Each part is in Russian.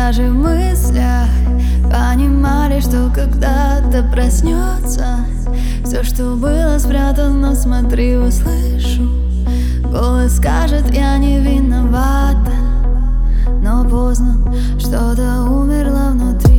даже в мыслях понимали, что когда-то проснется все, что было спрятано, смотри, услышу. Голос скажет, я не виновата, но поздно, что-то умерло внутри.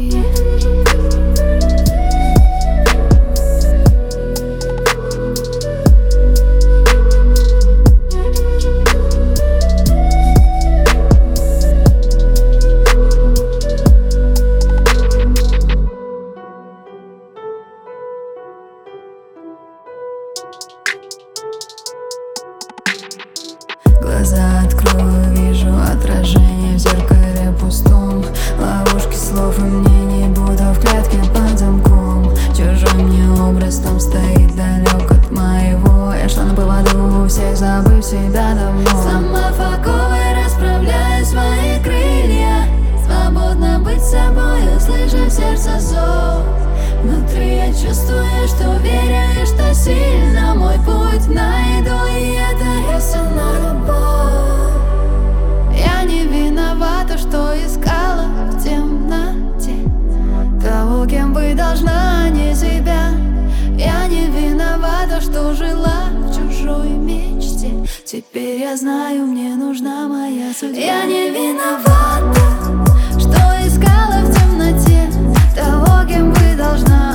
Глаза открою, вижу отражение в зеркале пустом. Ловушки слов и мнений, будто в клетке под замком. Чужой мне образ там стоит далек от моего. Я шла на поводу у всех, забыв себя давно. Сломав оковы, расправляю свои крылья. Свободно быть собой, услышав сердце зов. Внутри я чувствую, что верю и что сильно мой путь найду, и это истинная любовь. Я не виновата, что искала в темноте того, кем быть должна, а не себя. Я не виновата, что жила в чужой мечте. Теперь я знаю, мне нужна моя судьба. Я не виновата, что искала в темноте того, кем быть должна.